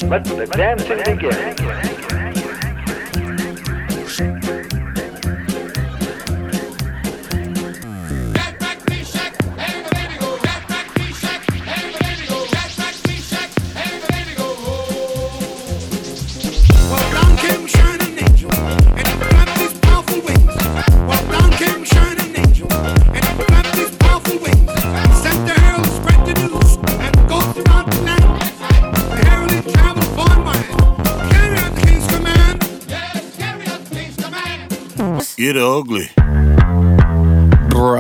Let the dancing begin. Get ugly. Bruh,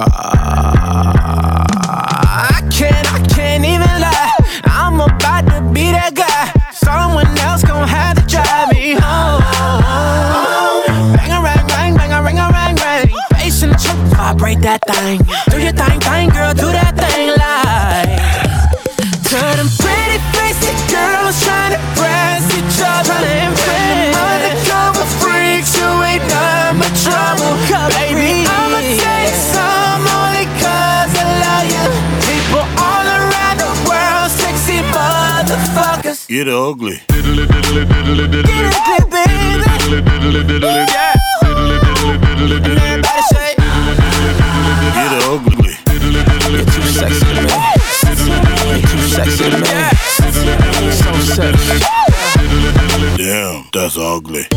I can't even lie. I'm about to be that guy. Someone else gon' have to drive me home. Bang a rang rang, bang a ring a rang rang. Bass in the truck, vibrate that thing. Do your thing, girl, do that thing like. To them pretty faced girls trying to press each other and impress. Undercover freaks who ain't none but trouble. Baby, I'ma take some only cause I love you. People all around the world, sexy motherfuckers. Get ugly. Get ugly, baby. Yeah. And everybody say, Get ugly. you're too sexy to me. You're too sexy to me. So sexy. Damn, that's ugly.